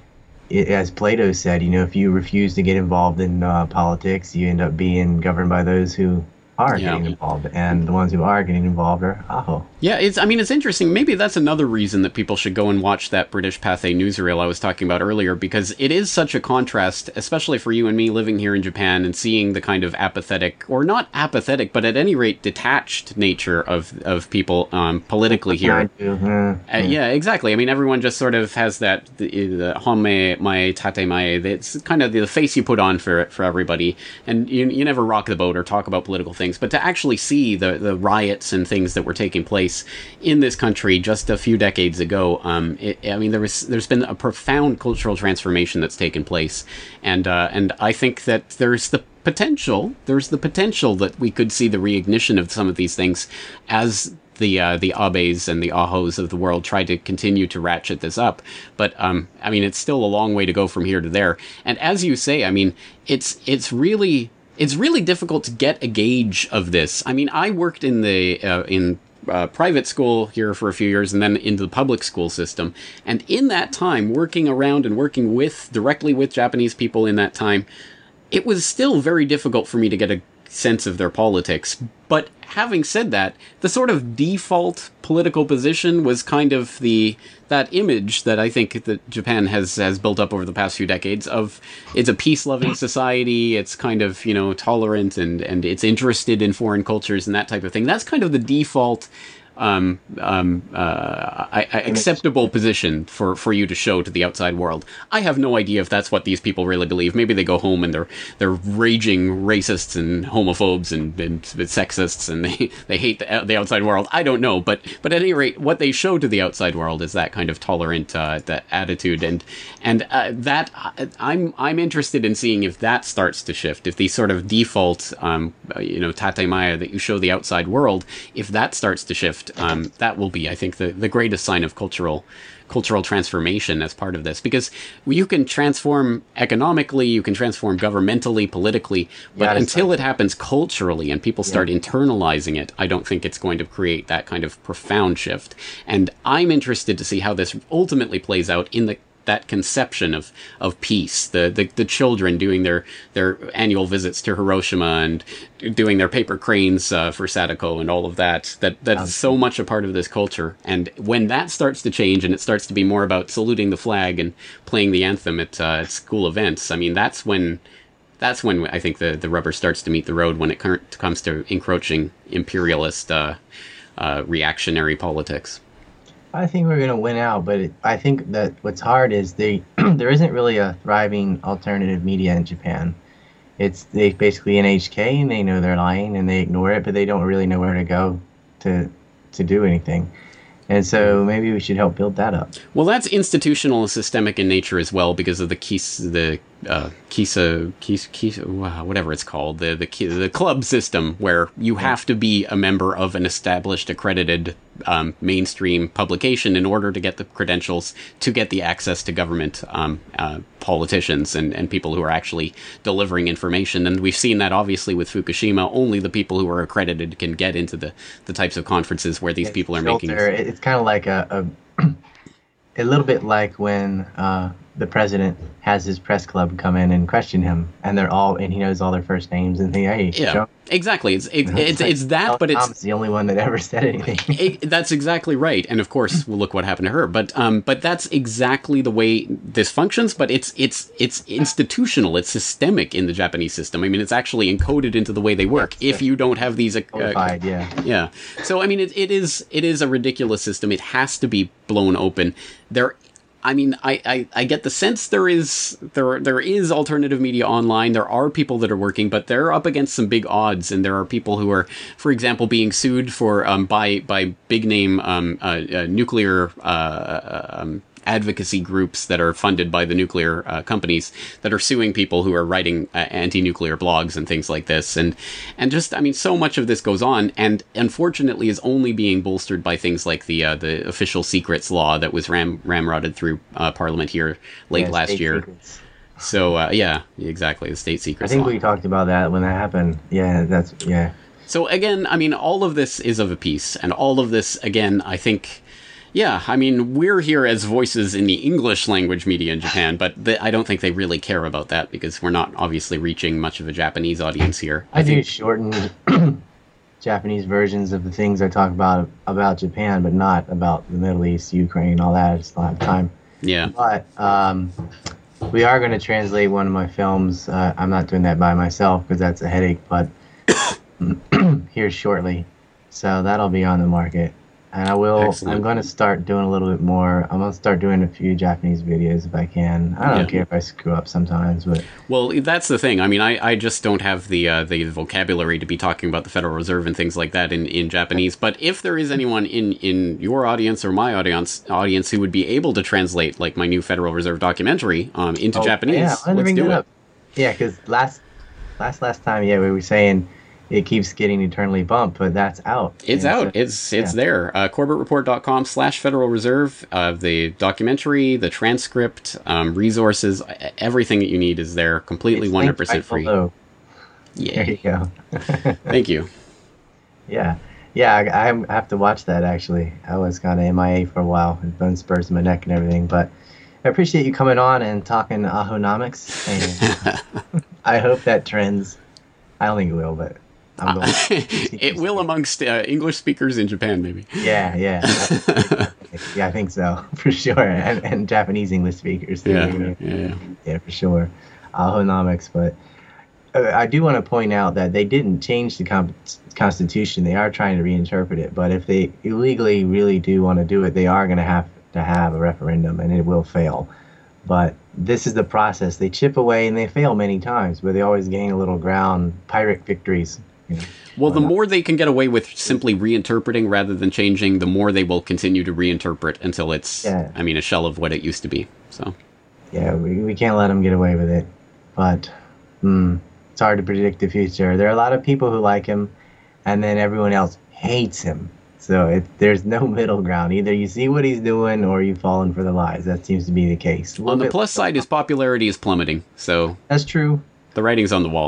it, as Plato said, you know, if you refuse to get involved in uh, politics, you end up being governed by those who are yeah. getting involved, and the ones who are getting involved are aho. Yeah, it's. I mean, it's interesting. Maybe that's another reason that people should go and watch that British Pathé newsreel I was talking about earlier, because it is such a contrast, especially for you and me living here in Japan and seeing the kind of apathetic, or not apathetic, but at any rate detached nature of of people um, politically here. Mm-hmm. Uh, yeah, exactly. I mean, everyone just sort of has that the, the home mai tate mai. It's kind of the face you put on for for everybody, and you you never rock the boat or talk about political things. But to actually see the, the riots and things that were taking place in this country just a few decades ago, um, it, I mean, there was there's been a profound cultural transformation that's taken place, and uh, and I think that there's the potential there's the potential that we could see the reignition of some of these things as the uh, the Abes and the Ahos of the world try to continue to ratchet this up. But um, I mean, it's still a long way to go from here to there. And as you say, I mean, it's it's really. It's really difficult to get a gauge of this. I mean, I worked in the uh, in uh, private school here for a few years, and then into the public school system. And in that time, working around and working with directly with Japanese people in that time, it was still very difficult for me to get a sense of their politics. But having said that, the sort of default political position was kind of the that image that I think that Japan has has built up over the past few decades of it's a peace-loving society, it's kind of, you know, tolerant, and and it's interested in foreign cultures and that type of thing. That's kind of the default um, um, uh, I, I, acceptable position for, for you to show to the outside world. I have no idea if that's what these people really believe. Maybe they go home and they're they're raging racists and homophobes and, and sexists, and they, they hate the, the outside world. I don't know, but but at any rate, what they show to the outside world is that kind of tolerant uh, that attitude, and and uh, that I'm I'm interested in seeing if that starts to shift, if the sort of default um, you know tatemaya that you show the outside world, if that starts to shift. Um, that will be, I think, the, the greatest sign of cultural cultural transformation as part of this, because you can transform economically, you can transform governmentally, politically, but yeah, until it happens culturally and people start yeah. internalizing it, I don't think it's going to create that kind of profound shift. And I'm interested to see how this ultimately plays out in the that conception of, of peace, the, the the children doing their their annual visits to Hiroshima and doing their paper cranes uh, for Sadako and all of that, that that's so much a part of this culture. And when that starts to change and it starts to be more about saluting the flag and playing the anthem at, uh, at school events, I mean, that's when that's when I think the, the rubber starts to meet the road when it comes to encroaching imperialist uh, uh, reactionary politics. I think we're going to win out, but it, I think that what's hard is they there isn't really a thriving alternative media in Japan. It's they basically N H K, and they know they're lying, and they ignore it, but they don't really know where to go to to do anything. And so maybe we should help build that up. Well, that's institutional and systemic in nature as well, because of the Kis, the uh, Kisa, Kisa, Kisa, whatever it's called, the the the club system, where you have to be a member of an established, accredited um, mainstream publication in order to get the credentials to get the access to government um, uh, politicians and, and people who are actually delivering information. And we've seen that obviously with Fukushima. Only the people who are accredited can get into the, the types of conferences where these it's people are filter. making. It's kind of like a, a a little bit like when uh, the president has his press club come in and question him, and they're all and he knows all their first names and think, hey, yeah, show. Exactly. It's it, it's it's that, Ellen but it's Tom's the only one that ever said anything. it, that's exactly right. And of course, we'll look what happened to her. But um, but that's exactly the way this functions. But it's it's it's institutional. It's systemic in the Japanese system. I mean, it's actually encoded into the way they work. If you don't have these, uh, Codified, yeah, yeah. So I mean, it it is it is a ridiculous system. It has to be blown open. There. I mean, I, I, I get the sense there is there there is alternative media online. There are people that are working, but they're up against some big odds, and there are people who are, for example, being sued for um, by by big name um, uh, uh, nuclear uh, um, advocacy groups that are funded by the nuclear uh, companies that are suing people who are writing uh, anti-nuclear blogs and things like this, and and just I mean, so much of this goes on, and unfortunately is only being bolstered by things like the uh, the official secrets law that was ram ramrodded through uh, Parliament here late yeah, last year. Secrets. So uh, yeah, exactly, the state secrets. I think law. we talked about that when that happened. Yeah, that's yeah. So again, I mean, all of this is of a piece, and all of this, again, I think. Yeah, I mean, we're here as voices in the English language media in Japan, but the, I don't think they really care about that because we're not obviously reaching much of a Japanese audience here. I, I do think... shortened Japanese versions of the things I talk about about Japan, but not about the Middle East, Ukraine, all that. I just don't have time. Yeah. But um, we are going to translate one of my films. Uh, I'm not doing that by myself because that's a headache, but here shortly. So that'll be on the market. And I will, Excellent. I'm going to start doing a little bit more. I'm going to start doing a few Japanese videos if I can. I don't yeah. care if I screw up sometimes, but... Well, that's the thing. I mean, I, I just don't have the uh, the vocabulary to be talking about the Federal Reserve and things like that in, in Japanese. But if there is anyone in, in your audience or my audience audience who would be able to translate, like, my new Federal Reserve documentary um, into oh, Japanese, yeah, let's do it. Up. Yeah, because last, last, last time, yeah, we were saying... It keeps getting eternally bumped, but that's out. It's and out. So, it's it's yeah. there. Uh, Corbett Report dot com slash Federal Reserve. Uh, the documentary, the transcript, um, resources, everything that you need is there, completely one hundred percent free. Below. Yeah. There you go. Thank you. Yeah. Yeah, I, I have to watch that, actually. I was kind of M I A for a while, with bone spurs in my neck and everything, but I appreciate you coming on and talking Ahonomics, and I hope that trends. I don't think it will, but... I'm going it will amongst uh, English speakers in Japan, maybe. Yeah, yeah. yeah, I think so, for sure. And, and Japanese English speakers. Too. Yeah, yeah, yeah. Yeah, for sure. Ahonomics, but uh, I do want to point out that they didn't change the comp- Constitution. They are trying to reinterpret it, but if they illegally really do want to do it, they are going to have to have a referendum, and it will fail. But this is the process. They chip away, and they fail many times, but they always gain a little ground, Pyrrhic victories. You know, well, the more they can get away with simply reinterpreting rather than changing, the more they will continue to reinterpret until it's, yeah. I mean, a shell of what it used to be. So, yeah, we, we can't let them get away with it. But mm, it's hard to predict the future. There are a lot of people who like him, and then everyone else hates him. So it, there's no middle ground. Either you see what he's doing or you've fallen for the lies. That seems to be the case. On the plus side, his popularity is plummeting. So that's true. The writing's on the wall.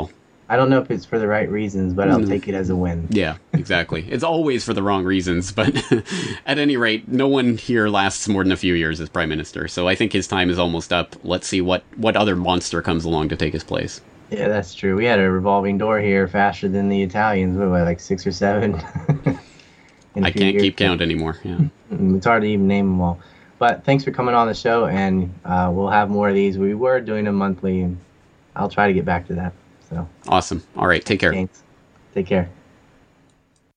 I don't know if it's for the right reasons, but I'll take it as a win. Yeah, exactly. It's always for the wrong reasons, but at any rate, no one here lasts more than a few years as prime minister. So I think his time is almost up. Let's see what, what other monster comes along to take his place. Yeah, that's true. We had a revolving door here faster than the Italians. What, what like six or seven? I can't years. keep count anymore. Yeah, it's hard to even name them all. But thanks for coming on the show, and uh, we'll have more of these. We were doing them monthly, and I'll try to get back to that. So awesome. All right, take care. Thanks. Take care.